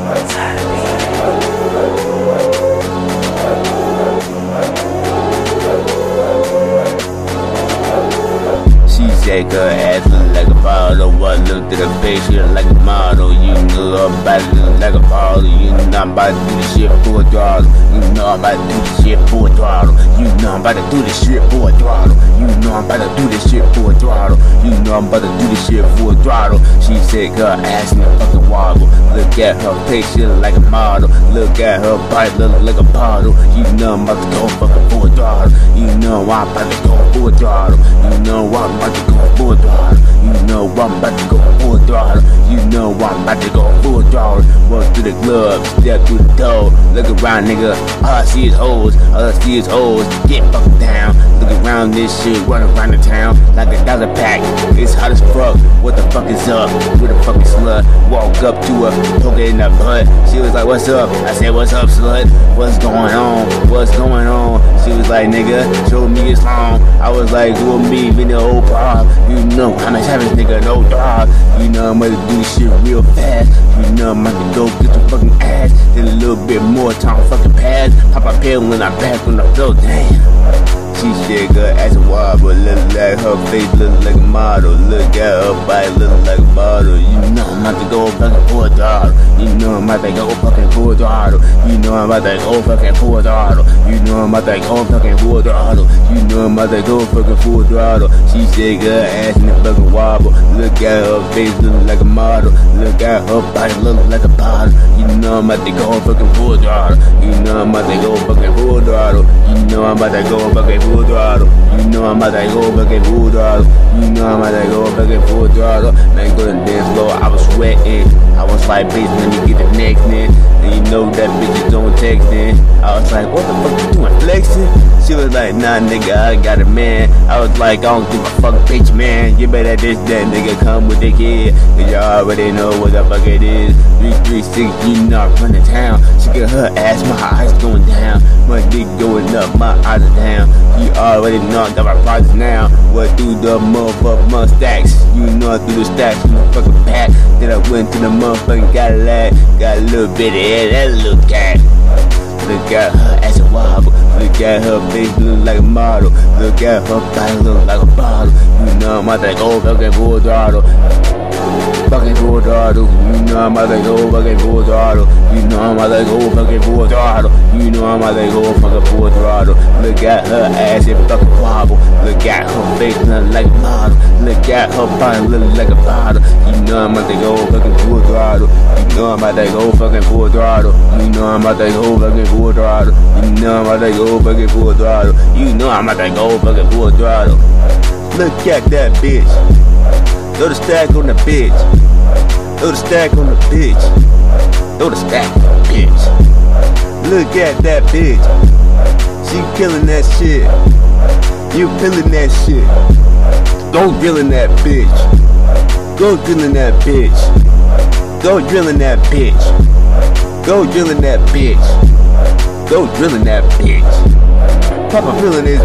She said her ass look like a bottle. I looked at her face, she look like a model. You know her body look like a bottle. You know I'm about to do this shit for a throttle. You know I'm about to do this shit for a throttle. You know I'm about to do this shit for a throttle. You know I'm about to do this shit for a throttle. You know I'm about to do this shit for a throttle. She said her ass in the fucking wobble. Look at her face, she look like a model. Look at her body, look like a bottle. You know I'm about to go fucking for a throttle. You know I'm about to go for a throttle. You know I'm about to go for a throttle. You know I'm about to go for a throttle. You know I'm about to go for a throttle. Walk through the club, step through the door. Look around, nigga. All I see is hoes. All I see is hoes. Get fucking down. Look around this shit, run around the town like a dollar pack. It's hot as fuck. What the fuck is up? With a fucking slut. Walk up to her, poke her in the butt. She was like, what's up? I said, what's up, slut? What's going on? What's going on? She was like, nigga, show me it's long. I was like, who me, been the old pop. You know I'm a savage nigga, no dog. You know I'm gonna do this shit real fast. You know I'm about to go get the fucking ass. Then a little bit more time fucking pass. Pop a pill when I back on the floor, damn. She said her ass a wobble, look like her face look like a model. Look at her body look like a model. You know I'm about to go fucking for a throttle. You know I'm about to go fucking for a throttle. You know I'm about to go fucking for a throttle. You know I'm about to go fucking for a throttle. You know I'm about to go fucking for a throttle. She said her ass in the fucking wobble. Look at her face look like a model. Look at her body look like a bottle. You know I'm about to go fucking for a throttle. You know I'm about to go fucking for a throttle. You know I'm about to go fucking full throttle. You know I'm about to go fucking full throttle. You know I'm about to go fucking full throttle. Man, go to the dance floor, I was sweating. I was like, bitch, let me get the next in. And you know that bitch is doing texting. I was like, what the fuck you doing, flexing? She was like, nah, nigga, I got a man. I was like, I don't give a fuck, bitch, man. You better this, that nigga come with the kid. Cause y'all already know what the fuck it is. 336, you know I run the town. She get her ass, my eyes going down. My dick going up, my eyes are down. You already know I got my projects now. What through the motherfucking stacks? You know I threw the stacks in the fucking pack. Then I went to the motherfucking Cadillac. Got a little bit of head, that little cat. Look at her ass a wobble. Look at her face look like a model. Look at her body look like a bottle. You know I'm about to go fucking full throttle. Fucking full throttle. You know I'm about to go fucking full throttle. You know I'm about to go fucking full throttle. You know I'm about to go fucking full throttle. Look at her ass and fucking wobble. Look at her face look like a model. Look at her body look like a bottle. You know I'm about to go fucking full throttle. You know I'm about to go fucking full throttle. You know I'm about to go fucking full throttle. You know I'm about to go fucking full throttle. You know I'm about to go fucking full throttle. Look at that bitch. Throw the stack on the bitch. Throw the stack on the bitch. Throw the stack on the bitch. Look at that bitch. She killing that shit. You feeling that shit. Go drilling that bitch. Go drilling that bitch. Go drilling that bitch. Go drilling that bitch. Go drilling that bitch. Papa feeling this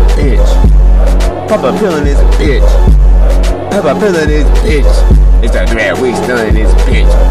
bitch. Papa feeling this bitch. Papa feeling this bitch. It's a 3 weeks done in this bitch.